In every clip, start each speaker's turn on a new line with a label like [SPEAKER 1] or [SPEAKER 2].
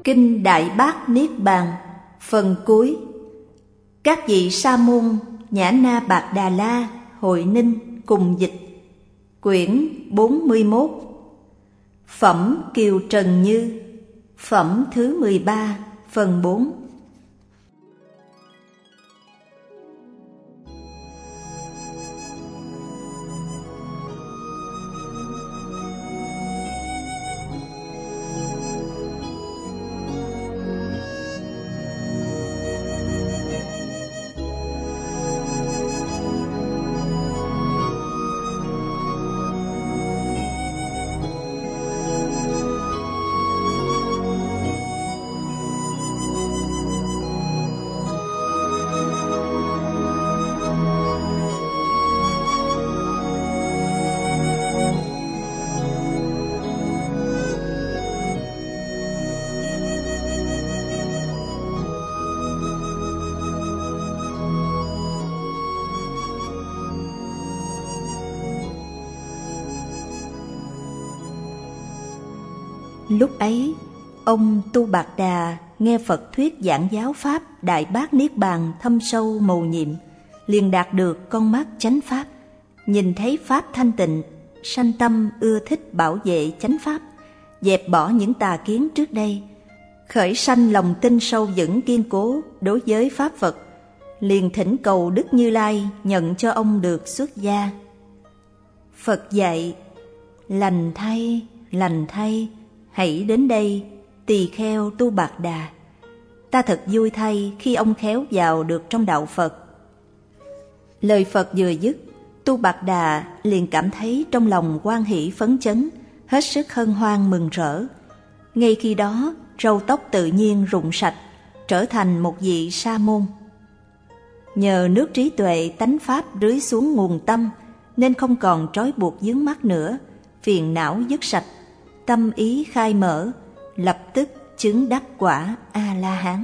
[SPEAKER 1] Kinh Đại Bát Niết Bàn, phần cuối. Các vị sa môn Nhã Na Bạc Đà La, Hội Ninh cùng dịch. Quyển 41. Phẩm Kiều Trần Như. Phẩm thứ 13, phần 4. Lúc ấy, ông Tu Bạc Đà nghe Phật thuyết giảng giáo pháp Đại Bát Niết Bàn thâm sâu mầu nhiệm, liền đạt được con mắt chánh pháp, nhìn thấy pháp thanh tịnh, sanh tâm ưa thích bảo vệ chánh pháp, dẹp bỏ những tà kiến trước đây, khởi sanh lòng tin sâu vững kiên cố đối với pháp Phật, liền thỉnh cầu Đức Như Lai nhận cho ông được xuất gia. Phật dạy: lành thay, hãy đến đây, tỳ kheo Tu Bạc Đà. Ta thật vui thay khi ông khéo vào được trong đạo Phật. Lời Phật vừa dứt, Tu Bạc Đà liền cảm thấy trong lòng hoan hỷ phấn chấn, hết sức hân hoan mừng rỡ. Ngay khi đó, râu tóc tự nhiên rụng sạch, trở thành một vị sa môn. Nhờ nước trí tuệ tánh pháp rưới xuống nguồn tâm, nên không còn trói buộc vướng mắc nữa, phiền não dứt sạch, tâm ý khai mở, lập tức chứng đắc quả A-la-hán.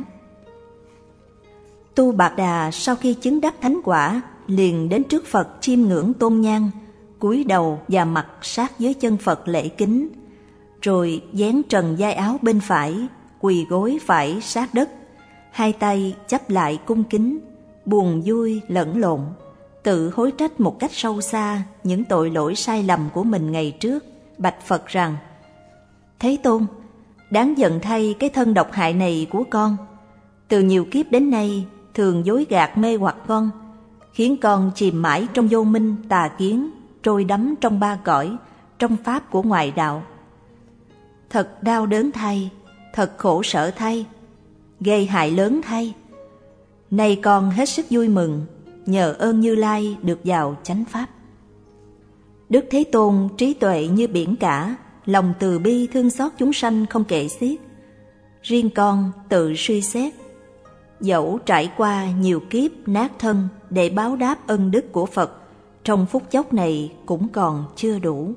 [SPEAKER 1] Tu Bạc Đà sau khi chứng đắc thánh quả, liền đến trước Phật chiêm ngưỡng tôn nhang, cúi đầu và mặt sát dưới chân Phật lễ kính, rồi vén trần vai áo bên phải, quỳ gối phải sát đất, hai tay chắp lại cung kính, buồn vui lẫn lộn, tự hối trách một cách sâu xa những tội lỗi sai lầm của mình ngày trước, bạch Phật rằng: Thế Tôn, đáng giận thay cái thân độc hại này của con. Từ nhiều kiếp đến nay thường dối gạt mê hoặc con, khiến con chìm mãi trong vô minh tà kiến, trôi đắm trong ba cõi, trong pháp của ngoại đạo. Thật đau đớn thay, thật khổ sở thay, gây hại lớn thay. Nay con hết sức vui mừng, nhờ ơn Như Lai được vào chánh pháp. Đức Thế Tôn trí tuệ như biển cả, lòng từ bi thương xót chúng sanh không kể xiết. Riêng con tự suy xét, dẫu trải qua nhiều kiếp nát thân để báo đáp ân đức của Phật, trong phút chốc này cũng còn chưa đủ.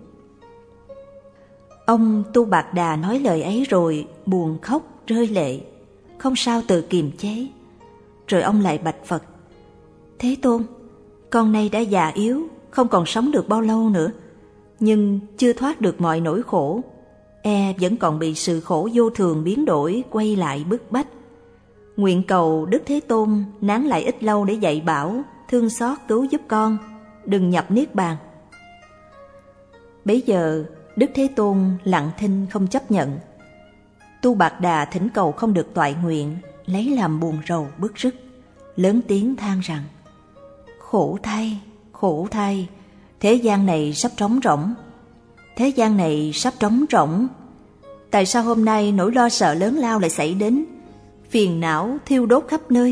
[SPEAKER 1] Ông Tu Bạc Đà nói lời ấy rồi buồn khóc rơi lệ, không sao tự kiềm chế. Rồi ông lại bạch Phật: Thế Tôn, con nay đã già yếu, không còn sống được bao lâu nữa, nhưng chưa thoát được mọi nỗi khổ, vẫn còn bị sự khổ vô thường biến đổi quay lại bức bách. Nguyện cầu Đức Thế Tôn nán lại ít lâu để dạy bảo, thương xót cứu giúp con, đừng nhập niết bàn. Bấy giờ Đức Thế Tôn lặng thinh không chấp nhận. Tu Bạc Đà thỉnh cầu không được toại nguyện, lấy làm buồn rầu bức rứt, lớn tiếng than rằng: khổ thay, thế gian này sắp trống rỗng. Tại sao hôm nay nỗi lo sợ lớn lao lại xảy đến, phiền não thiêu đốt khắp nơi?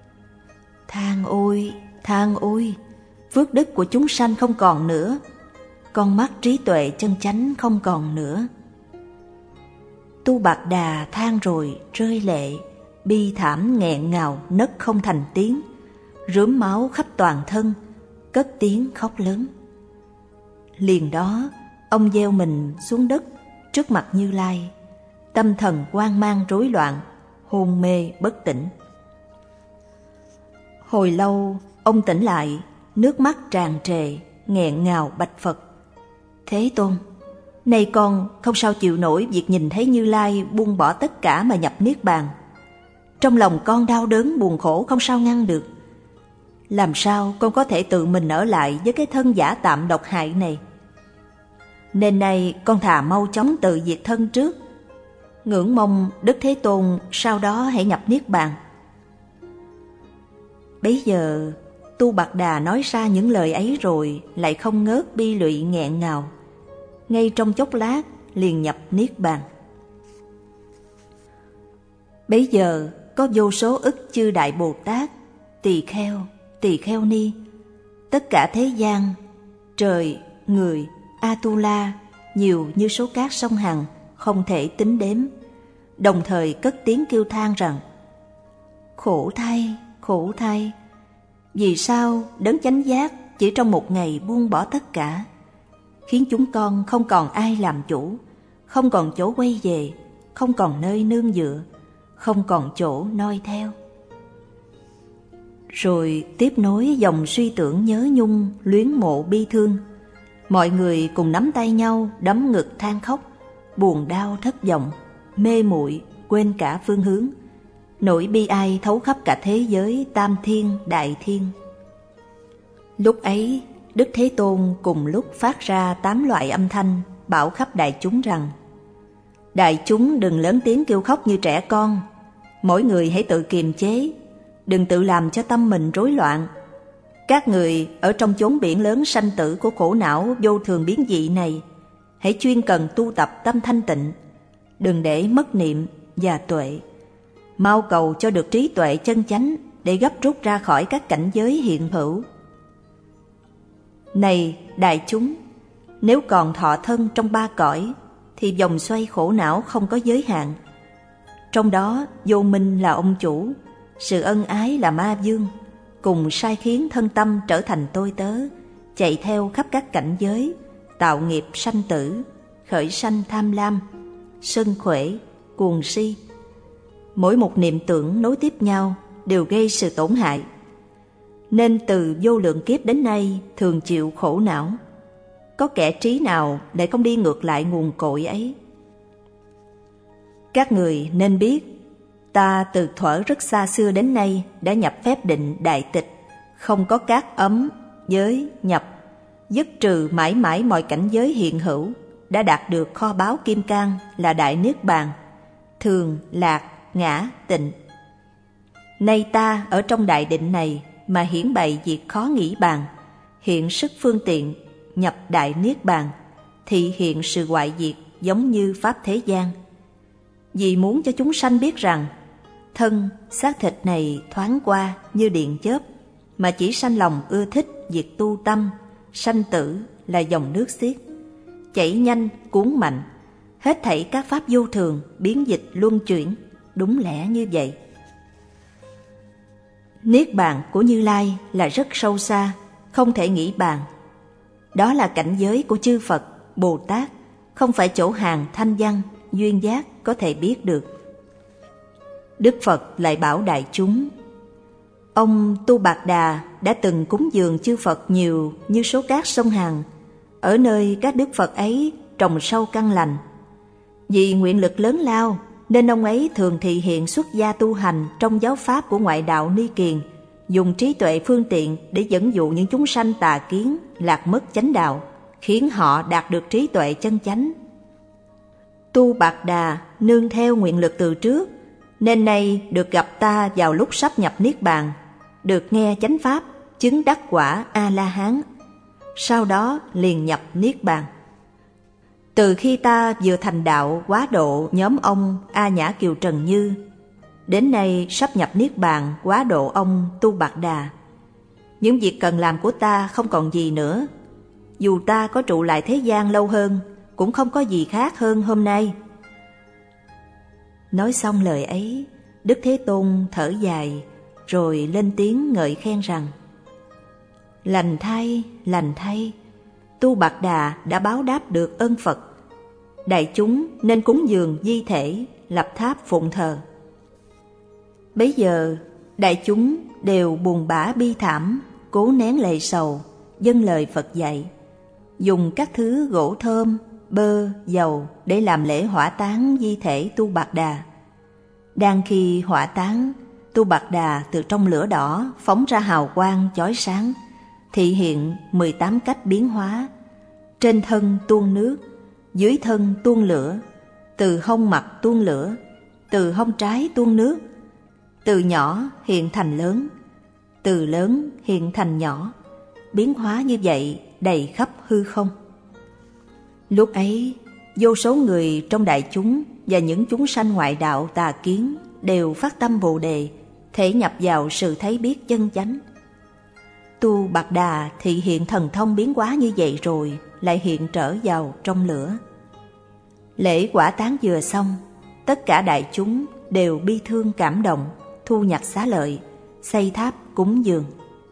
[SPEAKER 1] Than ôi, phước đức của chúng sanh không còn nữa, con mắt trí tuệ chân chánh không còn nữa. Tu Bạc Đà than rồi rơi lệ, bi thảm nghẹn ngào nấc không thành tiếng, rướm máu khắp toàn thân, cất tiếng khóc lớn. Liền đó ông gieo mình xuống đất trước mặt Như Lai, tâm thần hoang mang rối loạn, hôn mê bất tỉnh. Hồi lâu ông tỉnh lại, nước mắt tràn trề, nghẹn ngào bạch Phật: Thế Tôn, Nay con không sao chịu nổi việc nhìn thấy Như Lai buông bỏ tất cả mà nhập Niết Bàn. Trong lòng con đau đớn buồn khổ không sao ngăn được. Làm sao con có thể tự mình ở lại với cái thân giả tạm độc hại này? Nên nay con thà mau chóng tự diệt thân trước, ngưỡng mong Đức Thế Tôn sau đó hãy nhập Niết Bàn. Bấy giờ Tu Bạt Đà nói ra những lời ấy rồi lại không ngớt bi lụy nghẹn ngào, ngay trong chốc lát liền nhập Niết Bàn. Bấy giờ có vô số ức chư Đại Bồ Tát, tỳ kheo ni, tất cả thế gian, trời, người, Atula, nhiều như số cát sông Hằng, không thể tính đếm, đồng thời cất tiếng kêu than rằng: khổ thay, vì sao đấng chánh giác chỉ trong một ngày buông bỏ tất cả, khiến chúng con không còn ai làm chủ, không còn chỗ quay về, không còn nơi nương dựa, không còn chỗ noi theo. Rồi tiếp nối dòng suy tưởng nhớ nhung, luyến mộ bi thương. Mọi người cùng nắm tay nhau, đấm ngực than khóc, buồn đau thất vọng, mê muội quên cả phương hướng. Nỗi bi ai thấu khắp cả thế giới tam thiên đại thiên. Lúc ấy, Đức Thế Tôn cùng lúc phát ra 8 loại âm thanh, bảo khắp đại chúng rằng: đại chúng đừng lớn tiếng kêu khóc như trẻ con, mỗi người hãy tự kiềm chế, đừng tự làm cho tâm mình rối loạn. Các người ở trong chốn biển lớn sanh tử của khổ não vô thường biến dị này, hãy chuyên cần tu tập tâm thanh tịnh, đừng để mất niệm và tuệ, mau cầu cho được trí tuệ chân chánh để gấp rút ra khỏi các cảnh giới hiện hữu. Này đại chúng, nếu còn thọ thân trong 3 cõi thì vòng xoay khổ não không có giới hạn. Trong đó vô minh là ông chủ, sự ân ái là ma vương, cùng sai khiến thân tâm trở thành tôi tớ, chạy theo khắp các cảnh giới, tạo nghiệp sanh tử, khởi sanh tham lam, sân khỏe, cuồng si. Mỗi một niệm tưởng nối tiếp nhau đều gây sự tổn hại, nên từ vô lượng kiếp đến nay thường chịu khổ não. Có kẻ trí nào lại không đi ngược lại nguồn cội ấy? Các người nên biết, ta từ thuở rất xa xưa đến nay đã nhập phép định đại tịch, không có các ấm, giới, nhập, dứt trừ mãi mãi mọi cảnh giới hiện hữu, đã đạt được kho báu kim cang là Đại Niết Bàn, thường, lạc, ngã, tịnh. Nay ta ở trong đại định này mà hiển bày việc khó nghĩ bàn, hiện sức phương tiện, nhập Đại Niết Bàn, thị hiện sự hoại diệt giống như pháp thế gian. Vì muốn cho chúng sanh biết rằng thân, xác thịt này thoáng qua như điện chớp, mà chỉ sanh lòng ưa thích việc tu tâm, sanh tử là dòng nước xiết, chảy nhanh cuốn mạnh, hết thảy các pháp vô thường biến dịch luân chuyển, đúng lẽ như vậy. Niết bàn của Như Lai là rất sâu xa, không thể nghĩ bàn. Đó là cảnh giới của chư Phật, Bồ Tát, không phải chỗ hàng thanh văn, duyên giác có thể biết được. Đức Phật lại bảo đại chúng: ông Tu Bạt Đà đã từng cúng dường chư Phật nhiều như số cát sông Hằng, ở nơi các Đức Phật ấy trồng sâu căn lành. Vì nguyện lực lớn lao nên ông ấy thường thị hiện xuất gia tu hành trong giáo pháp của ngoại đạo Ni Kiền, dùng trí tuệ phương tiện để dẫn dụ những chúng sanh tà kiến lạc mất chánh đạo, khiến họ đạt được trí tuệ chân chánh. Tu Bạt Đà nương theo nguyện lực từ trước, nên nay được gặp ta vào lúc sắp nhập Niết Bàn, được nghe chánh pháp, chứng đắc quả A-la-hán, sau đó liền nhập Niết Bàn. Từ khi ta vừa thành đạo quá độ nhóm ông A Nhã Kiều Trần Như, đến nay sắp nhập Niết Bàn quá độ ông Tu Bạt Đà, những việc cần làm của ta không còn gì nữa. Dù ta có trụ lại thế gian lâu hơn, cũng không có gì khác hơn hôm nay. Nói xong lời ấy, Đức Thế Tôn thở dài, rồi lên tiếng ngợi khen rằng: lành thay, Tu Bạt Đà đã báo đáp được ơn Phật. Đại chúng nên cúng dường di thể, lập tháp phụng thờ. Bấy giờ đại chúng đều buồn bã bi thảm, cố nén lệ sầu, dâng lời Phật dạy, dùng các thứ gỗ thơm, bơ, dầu để làm lễ hỏa táng di thể Tu Bạt Đà. Đang khi hỏa táng, Tu Bạt Đà từ trong lửa đỏ phóng ra hào quang chói sáng, thị hiện 18 cách biến hóa. Trên thân tuôn nước, dưới thân tuôn lửa, từ hông mặt tuôn lửa, từ hông trái tuôn nước, từ nhỏ hiện thành lớn, từ lớn hiện thành nhỏ, biến hóa như vậy đầy khắp hư không. Lúc ấy, vô số người trong đại chúng và những chúng sanh ngoại đạo tà kiến đều phát tâm Bồ Đề, thể nhập vào sự thấy biết chân chánh. Tu Bạt Đà thị hiện thần thông biến hóa như vậy rồi lại hiện trở vào trong lửa. Lễ quả táng vừa xong, tất cả đại chúng đều bi thương cảm động, thu nhặt xá lợi, xây tháp cúng dường.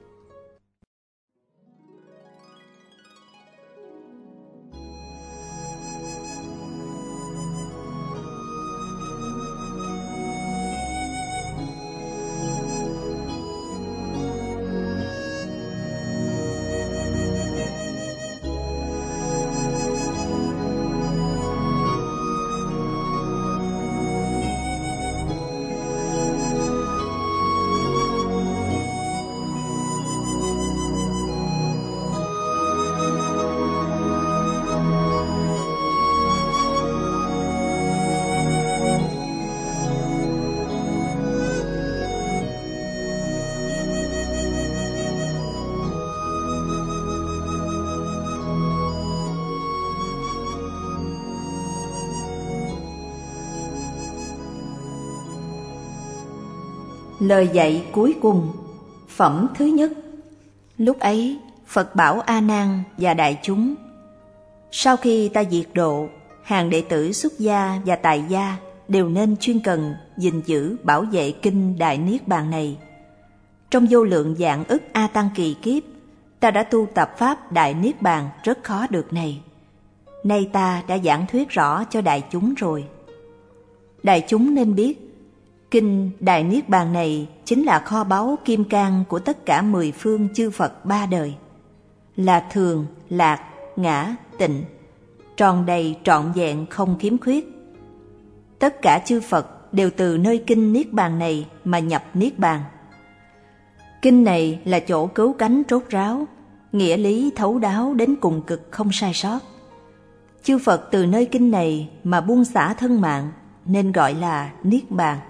[SPEAKER 1] Lời dạy cuối cùng, phẩm thứ nhất. Lúc ấy, Phật bảo A Nan và đại chúng: sau khi ta diệt độ, hàng đệ tử xuất gia và tại gia đều nên chuyên cần gìn giữ bảo vệ kinh Đại Niết Bàn này. Trong vô lượng vạn ức A Tăng kỳ kiếp, ta đã tu tập pháp Đại Niết Bàn rất khó được này. Nay ta đã giảng thuyết rõ cho đại chúng rồi. Đại chúng nên biết, kinh Đại Niết Bàn này chính là kho báu kim cang của tất cả 10 phương chư Phật ba đời, là thường, lạc, ngã, tịnh, tròn đầy trọn vẹn không khiếm khuyết. Tất cả chư Phật đều từ nơi kinh Niết Bàn này mà nhập Niết Bàn. Kinh này là chỗ cứu cánh rốt ráo, nghĩa lý thấu đáo đến cùng cực không sai sót. Chư Phật từ nơi kinh này mà buông xả thân mạng, nên gọi là Niết Bàn.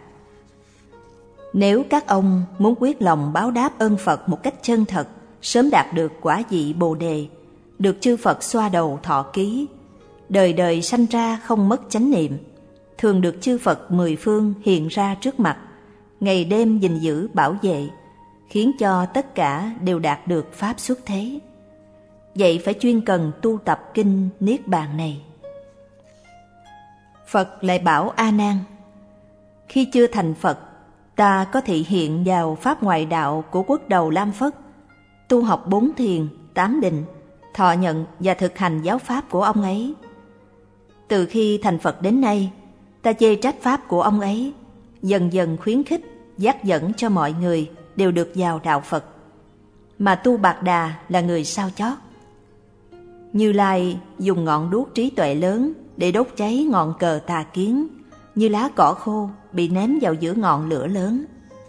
[SPEAKER 1] Nếu các ông muốn quyết lòng báo đáp ơn Phật một cách chân thật, sớm đạt được quả vị Bồ Đề, được chư Phật xoa đầu thọ ký, đời đời sanh ra không mất chánh niệm, thường được chư Phật 10 phương hiện ra trước mặt, ngày đêm gìn giữ bảo vệ, khiến cho tất cả đều đạt được pháp xuất thế. Vậy phải chuyên cần tu tập kinh Niết Bàn này. Phật lại bảo A Nan: khi chưa thành Phật, ta có thị hiện vào pháp ngoại đạo của quốc đầu Lam Phất, tu học 4 thiền, 8 định, thọ nhận và thực hành giáo pháp của ông ấy. Từ khi thành Phật đến nay, ta chê trách pháp của ông ấy, dần dần khuyến khích, dắt dẫn cho mọi người đều được vào đạo Phật. Mà Tu Bạt Đà là người sao chót. Như Lai dùng ngọn đuốc trí tuệ lớn để đốt cháy ngọn cờ tà kiến, như lá cỏ khô bị ném vào giữa ngọn lửa lớn.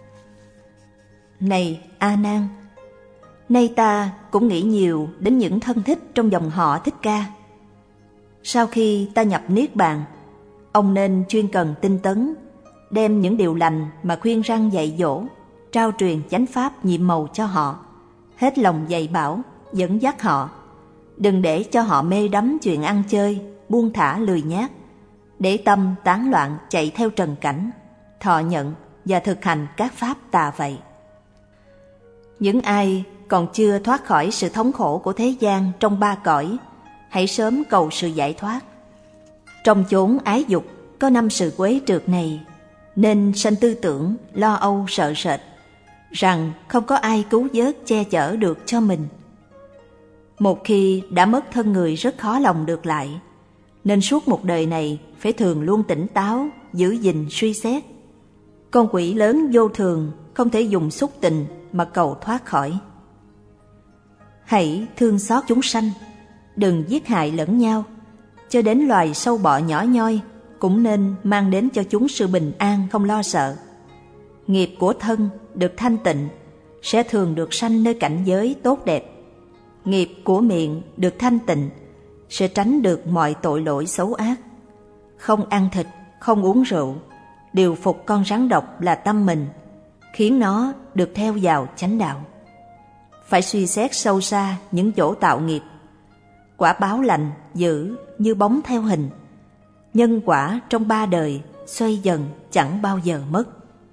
[SPEAKER 1] Này A Nan, nay ta cũng nghĩ nhiều đến những thân thích trong dòng họ Thích Ca. Sau khi ta nhập Niết Bàn, ông nên chuyên cần tinh tấn, đem những điều lành mà khuyên răn dạy dỗ, trao truyền chánh pháp nhiệm màu cho họ, hết lòng dạy bảo, dẫn dắt họ. Đừng để cho họ mê đắm chuyện ăn chơi, buông thả lười nhác, để tâm tán loạn chạy theo trần cảnh, thọ nhận và thực hành các pháp tà vậy. Những ai còn chưa thoát khỏi sự thống khổ của thế gian trong 3 cõi, hãy sớm cầu sự giải thoát. Trong chốn ái dục có 5 sự quấy trượt này, nên sanh tư tưởng lo âu sợ sệt, rằng không có ai cứu vớt che chở được cho mình. Một khi đã mất thân người rất khó lòng được lại, nên suốt một đời này phải thường luôn tỉnh táo, giữ gìn suy xét. Con quỷ lớn vô thường không thể dùng xúc tình mà cầu thoát khỏi. Hãy thương xót chúng sanh, đừng giết hại lẫn nhau, cho đến loài sâu bọ nhỏ nhoi cũng nên mang đến cho chúng sự bình an không lo sợ. Nghiệp của thân được thanh tịnh sẽ thường được sanh nơi cảnh giới tốt đẹp. Nghiệp của miệng được thanh tịnh sẽ tránh được mọi tội lỗi xấu ác. Không ăn thịt, không uống rượu, điều phục con rắn độc là tâm mình, khiến nó được theo vào chánh đạo. Phải suy xét sâu xa những chỗ tạo nghiệp. Quả báo lành dữ như bóng theo hình. Nhân quả trong 3 đời xoay dần chẳng bao giờ mất.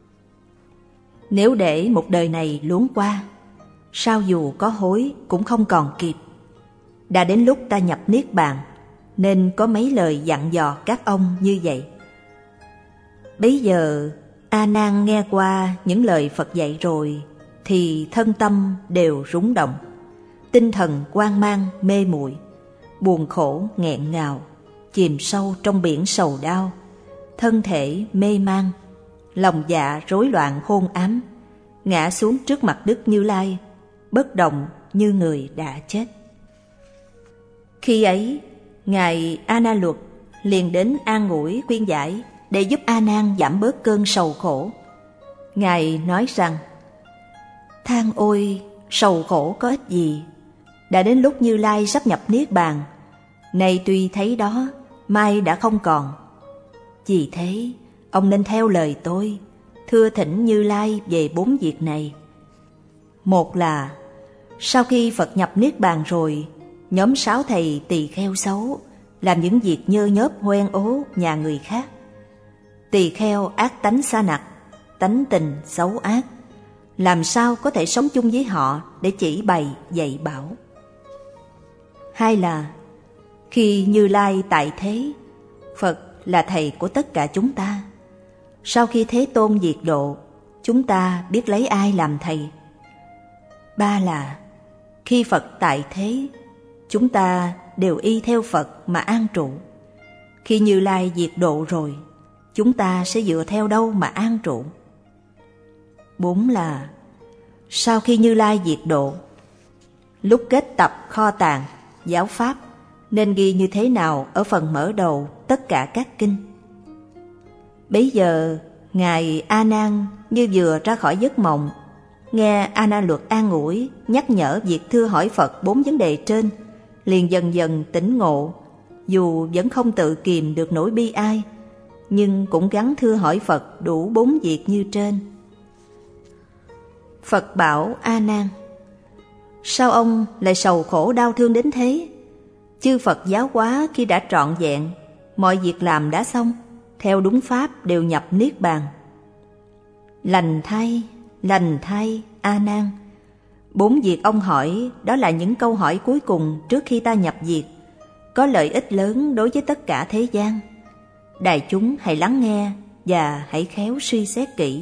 [SPEAKER 1] Nếu để một đời này luống qua, sao dù có hối cũng không còn kịp. Đã đến lúc ta nhập niết bàn, nên có mấy lời dặn dò các ông như vậy. Bấy giờ A Nan nghe qua những lời Phật dạy rồi, thì thân tâm đều rúng động, tinh thần hoang mang mê muội, buồn khổ nghẹn ngào, chìm sâu trong biển sầu đau, thân thể mê man, lòng dạ rối loạn hôn ám, ngã xuống trước mặt Đức Như Lai, bất động như người đã chết. Khi ấy, Ngài A Na Luật liền đến an ủi khuyên giải để giúp A Nan giảm bớt cơn sầu khổ. Ngài nói rằng: than ôi, sầu khổ có ích gì? Đã đến lúc Như Lai sắp nhập niết bàn, nay tuy thấy đó, mai đã không còn. Vì thế, ông nên theo lời tôi, thưa thỉnh Như Lai về 4 việc này. Một là, sau khi Phật nhập niết bàn rồi, nhóm 6 thầy tỳ kheo xấu làm những việc nhơ nhớp hoen ố nhà người khác. Tỳ kheo ác tánh sa nặc, tánh tình xấu ác, làm sao có thể sống chung với họ để chỉ bày dạy bảo. Hai là, khi Như Lai tại thế, Phật là thầy của tất cả chúng ta. Sau khi Thế Tôn diệt độ, chúng ta biết lấy ai làm thầy. Ba là, khi Phật tại thế, chúng ta đều y theo Phật mà an trụ. Khi Như Lai diệt độ rồi, chúng ta sẽ dựa theo đâu mà an trụ. 4 là, sau khi Như Lai diệt độ, lúc kết tập kho tàng, giáo pháp, nên ghi như thế nào ở phần mở đầu tất cả các kinh. Bấy giờ, Ngài A Nan như vừa ra khỏi giấc mộng, nghe A Na Luật an ủi, nhắc nhở việc thưa hỏi Phật 4 vấn đề trên, liền dần dần tỉnh ngộ, dù vẫn không tự kìm được nỗi bi ai, nhưng cũng gắng thưa hỏi Phật đủ 4 việc như trên. Phật bảo A Nan: sao ông lại sầu khổ đau thương đến thế? Chư Phật giáo hóa khi đã trọn vẹn, mọi việc làm đã xong, theo đúng pháp đều nhập niết bàn. Lành thay A Nan, 4 việc ông hỏi đó là những câu hỏi cuối cùng trước khi ta nhập diệt, có lợi ích lớn đối với tất cả thế gian. Đại chúng hãy lắng nghe và hãy khéo suy xét kỹ.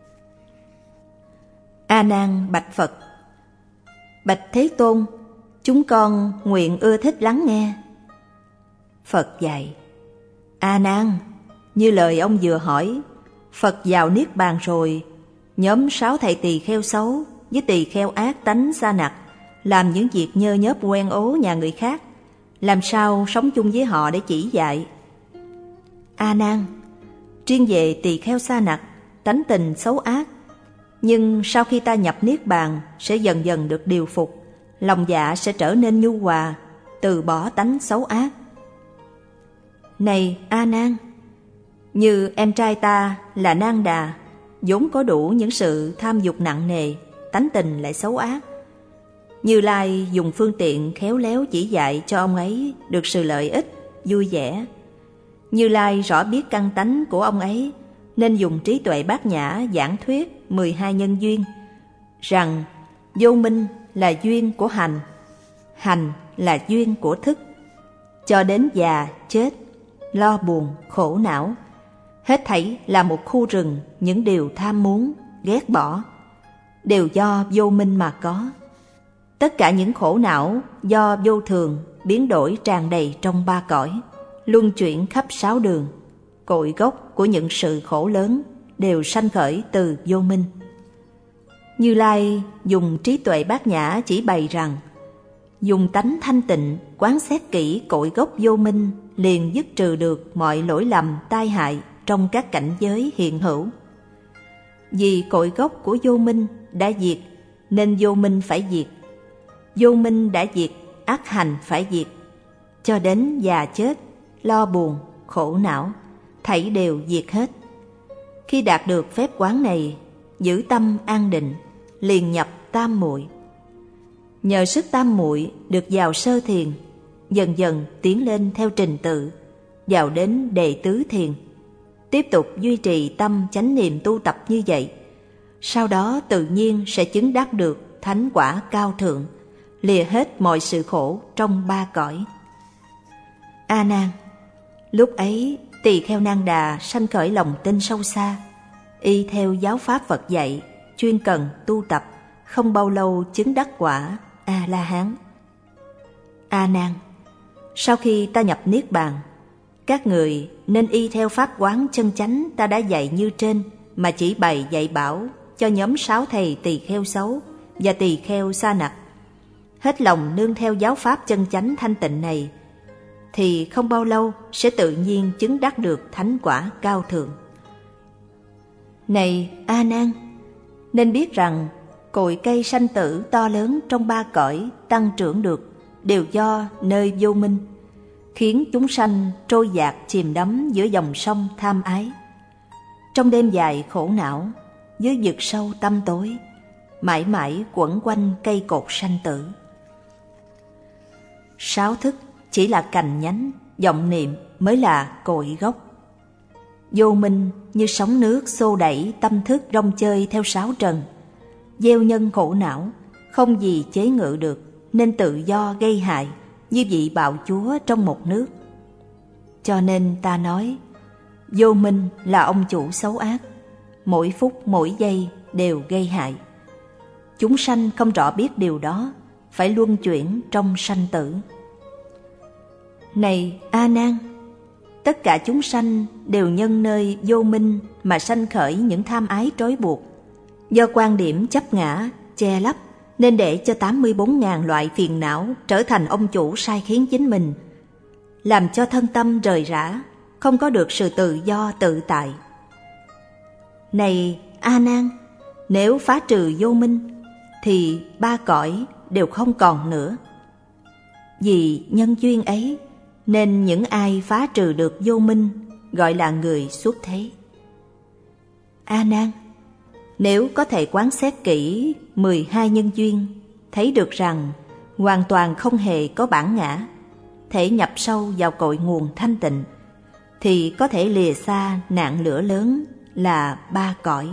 [SPEAKER 1] A Nan bạch Phật: bạch Thế Tôn, chúng con nguyện ưa thích lắng nghe. Phật dạy: A Nan, như lời ông vừa hỏi, Phật vào niết bàn rồi, nhóm 6 thầy tỳ kheo xấu với tỳ kheo ác tánh sa nặc làm những việc nhơ nhớp quen ố nhà người khác, làm sao sống chung với họ để chỉ dạy. A Nan, riêng về tỳ kheo sa nặc, tánh tình xấu ác, nhưng sau khi ta nhập niết bàn sẽ dần dần được điều phục, lòng dạ sẽ trở nên nhu hòa, từ bỏ tánh xấu ác. Này A Nan, như em trai ta là Nan Đà, vốn có đủ những sự tham dục nặng nề, tánh tình lại xấu ác. Như Lai dùng phương tiện khéo léo chỉ dạy cho ông ấy được sự lợi ích, vui vẻ. Như Lai rõ biết căn tánh của ông ấy, nên dùng trí tuệ bát nhã giảng thuyết 12 nhân duyên, rằng vô minh là duyên của hành, hành là duyên của thức, cho đến già, chết, lo buồn, khổ não, hết thảy là một khu rừng những điều tham muốn, ghét bỏ, đều do vô minh mà có. Tất cả những khổ não do vô thường biến đổi tràn đầy trong 3 cõi, luân chuyển khắp 6 đường. Cội gốc của những sự khổ lớn đều sanh khởi từ vô minh. Như Lai dùng trí tuệ bát nhã chỉ bày rằng, dùng tánh thanh tịnh quán xét kỹ cội gốc vô minh, liền dứt trừ được mọi lỗi lầm tai hại trong các cảnh giới hiện hữu. Vì cội gốc của vô minh đã diệt, nên vô minh phải diệt. Vô minh đã diệt, ác hành phải diệt. Cho đến già chết, lo buồn, khổ não, thảy đều diệt hết. Khi đạt được phép quán này, giữ tâm an định, liền nhập tam muội. Nhờ sức tam muội được vào sơ thiền, dần dần tiến lên theo trình tự, vào đến đệ tứ thiền. Tiếp tục duy trì tâm chánh niệm tu tập như vậy, sau đó tự nhiên sẽ chứng đắc được thánh quả cao thượng, lìa hết mọi sự khổ trong ba cõi. A Nan, lúc ấy Tỳ Kheo Nang Đà sanh khởi lòng tin sâu xa, y theo giáo pháp Phật dạy, chuyên cần tu tập, không bao lâu chứng đắc quả A La Hán. A Nan, sau khi ta nhập niết bàn, các người nên y theo pháp quán chân chánh ta đã dạy như trên, mà chỉ bày dạy bảo cho nhóm 6 thầy tỳ kheo xấu và tỳ kheo sa nặc. Hết lòng nương theo giáo pháp chân chánh thanh tịnh này, thì không bao lâu sẽ tự nhiên chứng đắc được thánh quả cao thượng. Này A Nan, nên biết rằng cội cây sanh tử to lớn trong ba cõi tăng trưởng được đều do nơi vô minh, khiến chúng sanh trôi dạt chìm đắm giữa dòng sông tham ái. Trong đêm dài khổ não, dưới vực sâu tăm tối, mãi mãi quẩn quanh cây cột sanh tử. 6 thức chỉ là cành nhánh, vọng niệm mới là cội gốc. Vô minh như sóng nước xô đẩy tâm thức rong chơi theo sáu trần, gieo nhân khổ não, không gì chế ngự được, nên tự do gây hại như vị bạo chúa trong một nước. Cho nên ta nói, vô minh là ông chủ xấu ác, mỗi phút mỗi giây đều gây hại. Chúng sanh không rõ biết điều đó, phải luân chuyển trong sanh tử. Này A Nan, tất cả chúng sanh đều nhân nơi vô minh mà sanh khởi những tham ái trói buộc. Do quan điểm chấp ngã, che lấp, nên để cho 84.000 loại phiền não trở thành ông chủ sai khiến chính mình, làm cho thân tâm rời rã, không có được sự tự do tự tại. Này A Nan, nếu phá trừ vô minh, thì ba cõi đều không còn nữa. Vì nhân duyên ấy, nên những ai phá trừ được vô minh gọi là người xuất thế. A Nan, nếu có thể quán xét kỹ 12 nhân duyên, thấy được rằng hoàn toàn không hề có bản ngã, thể nhập sâu vào cội nguồn thanh tịnh, thì có thể lìa xa nạn lửa lớn là ba cõi.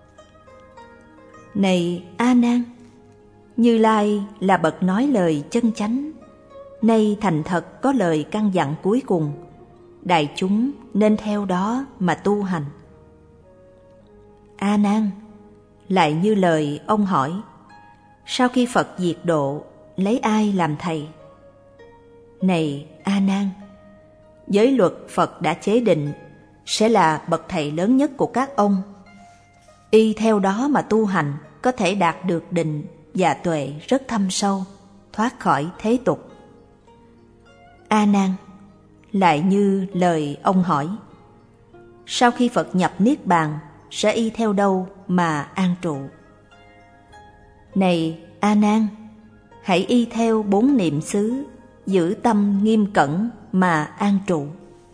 [SPEAKER 1] Này A Nan, Như Lai là bậc nói lời chân chánh, nay thành thật có lời căn dặn cuối cùng, đại chúng nên theo đó mà tu hành. A Nan, lại như lời ông hỏi, sau khi Phật diệt độ, lấy ai làm thầy? Này A Nan, giới luật Phật đã chế định sẽ là bậc thầy lớn nhất của các ông. Y theo đó mà tu hành, có thể đạt được định và tuệ rất thâm sâu, thoát khỏi thế tục. A Nan, lại như lời ông hỏi, sau khi Phật nhập niết bàn, sẽ y theo đâu mà an trụ? Này A Nan, hãy y theo 4 niệm xứ, giữ tâm nghiêm cẩn mà an trụ.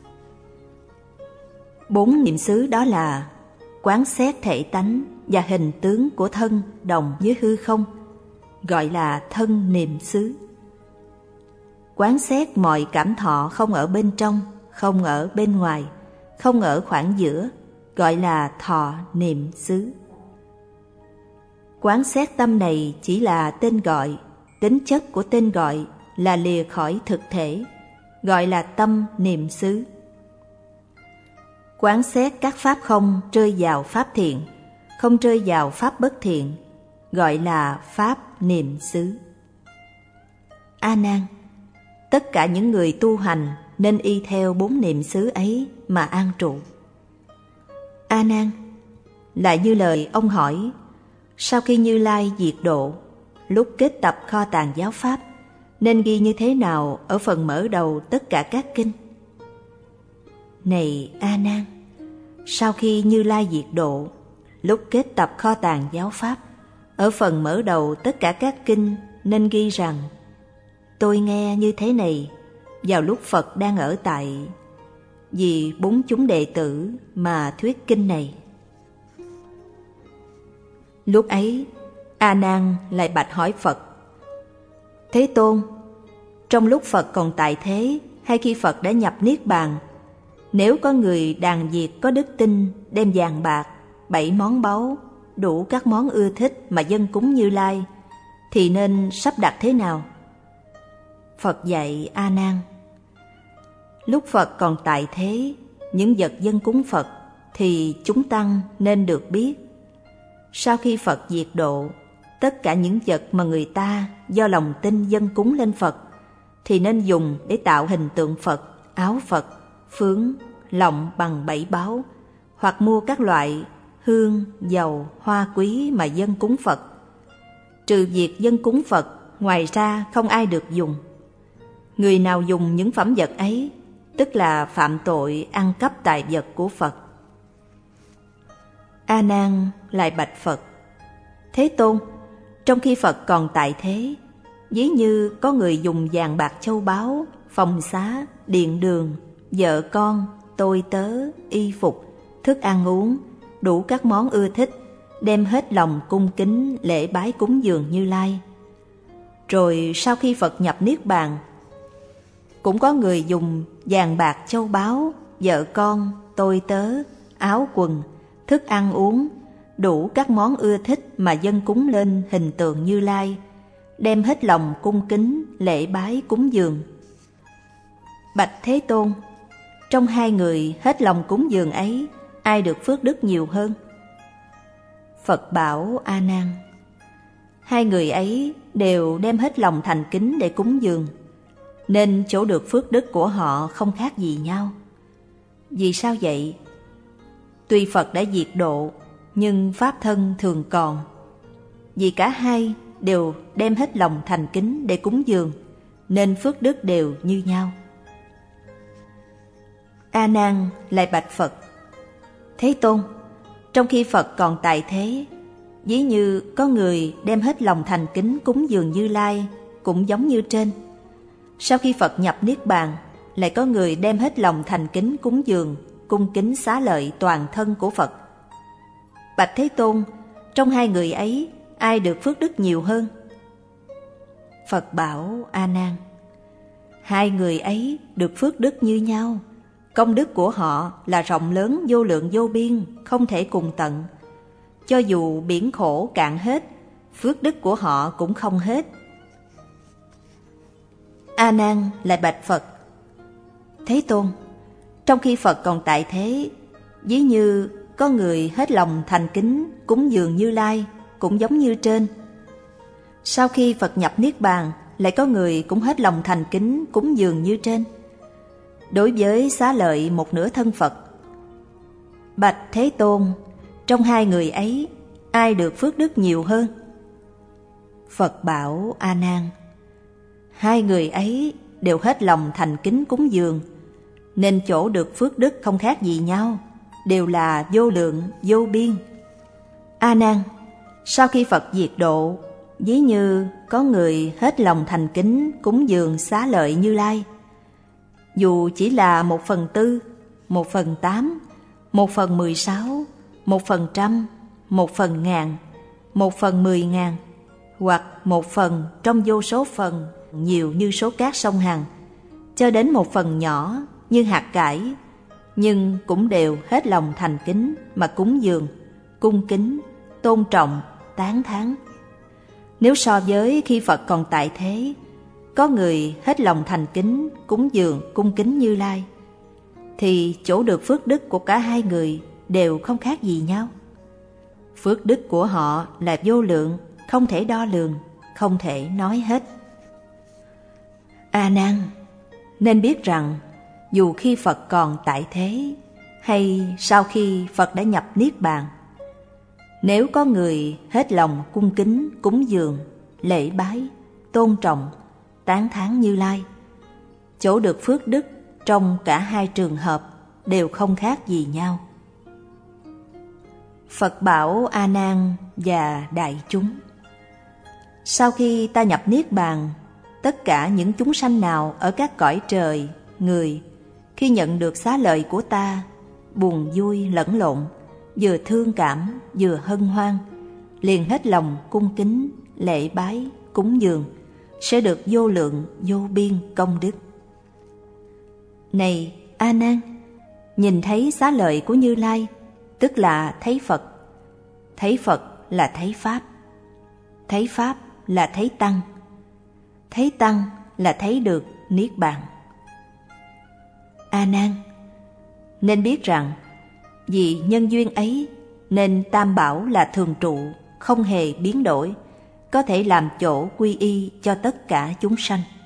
[SPEAKER 1] 4 niệm xứ đó là quán xét thể tánh và hình tướng của thân đồng với hư không, gọi là thân niệm xứ. Quán xét mọi cảm thọ không ở bên trong, không ở bên ngoài, không ở khoảng giữa, gọi là thọ niệm xứ. Quán xét tâm này chỉ là tên gọi, tính chất của tên gọi là lìa khỏi thực thể, gọi là tâm niệm xứ. Quán xét các pháp không rơi vào pháp thiện, không rơi vào pháp bất thiện, gọi là pháp niệm xứ. A Nan, tất cả những người tu hành nên y theo 4 niệm xứ ấy mà an trụ. A Nan, lại như lời ông hỏi, sau khi Như Lai diệt độ, lúc kết tập kho tàng giáo pháp, nên ghi như thế nào ở phần mở đầu tất cả các kinh? Này A Nan, sau khi Như Lai diệt độ, lúc kết tập kho tàng giáo pháp, ở phần mở đầu tất cả các kinh nên ghi rằng: tôi nghe như thế này vào lúc Phật đang ở tại, vì 4 chúng đệ tử mà thuyết kinh này. Lúc ấy, A Nan lại bạch hỏi Phật: Thế Tôn, trong lúc Phật còn tại thế hay khi Phật đã nhập Niết Bàn, nếu có người đàn Việt có đức tin đem vàng bạc, 7 món báu, đủ các món ưa thích mà dâng cúng Như Lai, thì nên sắp đặt thế nào? Phật dạy A Nan: lúc Phật còn tại thế, những vật dâng cúng Phật thì chúng tăng nên được biết. Sau khi Phật diệt độ, tất cả những vật mà người ta do lòng tin dâng cúng lên Phật thì nên dùng để tạo hình tượng Phật, áo Phật, phướng, lọng bằng 7 báu, hoặc mua các loại hương, dầu, hoa quý mà dâng cúng Phật. Trừ việc dâng cúng Phật, ngoài ra không ai được dùng. Người nào dùng những phẩm vật ấy, tức là phạm tội ăn cắp tài vật của Phật. A Nan lại bạch Phật: Thế Tôn, trong khi Phật còn tại thế, ví như có người dùng vàng bạc châu báu, phòng xá, điện đường, vợ con, tôi tớ, y phục, thức ăn uống, đủ các món ưa thích, đem hết lòng cung kính lễ bái cúng dường Như Lai. Rồi sau khi Phật nhập Niết Bàn, cũng có người dùng vàng bạc châu báu, vợ con, tôi tớ, áo quần, thức ăn uống, đủ các món ưa thích mà dâng cúng lên hình tượng Như Lai, đem hết lòng cung kính lễ bái cúng dường. Bạch Thế Tôn, trong 2 người hết lòng cúng dường ấy, ai được phước đức nhiều hơn? Phật bảo A Nan: 2 người ấy đều đem hết lòng thành kính để cúng dường, nên chỗ được phước đức của họ không khác gì nhau. Vì sao vậy? Tuy Phật đã diệt độ, nhưng pháp thân thường còn. Vì cả hai đều đem hết lòng thành kính để cúng dường, nên phước đức đều như nhau. A Nan lại bạch Phật: Thế Tôn, trong khi Phật còn tại thế, ví như có người đem hết lòng thành kính cúng dường Như Lai, cũng giống như trên. Sau khi Phật nhập Niết Bàn, lại có người đem hết lòng thành kính cúng dường, cung kính xá lợi toàn thân của Phật. Bạch Thế Tôn, trong 2 người ấy, ai được phước đức nhiều hơn? Phật bảo A Nan: 2 người ấy được phước đức như nhau. Công đức của họ là rộng lớn vô lượng vô biên, không thể cùng tận. Cho dù biển khổ cạn hết, phước đức của họ cũng không hết. A Nan lại bạch Phật: Thế Tôn, trong khi Phật còn tại thế, ví như có người hết lòng thành kính cúng dường Như Lai, cũng giống như trên. Sau khi Phật nhập Niết Bàn, lại có người cũng hết lòng thành kính cúng dường như trên. Đối với xá lợi 1/2 thân Phật, bạch Thế Tôn, trong 2 người ấy, ai được phước đức nhiều hơn? Phật bảo A Nan: 2 người ấy đều hết lòng thành kính cúng dường, nên chỗ được phước đức không khác gì nhau, đều là vô lượng vô biên. A Nan, sau khi Phật diệt độ, ví như có người hết lòng thành kính cúng dường xá lợi Như Lai, dù chỉ là 1/4, 1/8, 1/16, 1/100, 1/1000, 1/10.000, hoặc 1 phần trong vô số phần nhiều như số cát sông Hằng, cho đến 1 phần nhỏ như hạt cải, nhưng cũng đều hết lòng thành kính mà cúng dường, cung kính, tôn trọng, tán thán. Nếu so với khi Phật còn tại thế, có người hết lòng thành kính cúng dường, cung kính Như Lai, thì chỗ được phước đức của cả 2 người đều không khác gì nhau. Phước đức của họ là vô lượng, không thể đo lường, không thể nói hết. A Nan, nên biết rằng dù khi Phật còn tại thế, hay sau khi Phật đã nhập Niết Bàn, nếu có người hết lòng cung kính, cúng dường, lễ bái, tôn trọng, tán thán Như Lai. Chỗ được phước đức trong cả hai trường hợp đều không khác gì nhau. Phật bảo A Nan và đại chúng: sau khi ta nhập niết bàn, tất cả những chúng sanh nào ở các cõi trời, người, khi nhận được xá lợi của ta, buồn vui lẫn lộn, vừa thương cảm vừa hân hoan, liền hết lòng cung kính, lễ bái, cúng dường, sẽ được vô lượng vô biên công đức. Này A Nan, nhìn thấy xá lợi của Như Lai, tức là thấy Phật. Thấy Phật là thấy Pháp. Thấy Pháp là thấy Tăng. Thấy Tăng là thấy được Niết Bàn. A Nan, nên biết rằng vì nhân duyên ấy nên Tam Bảo là thường trụ, không hề biến đổi, có thể làm chỗ quy y cho tất cả chúng sanh.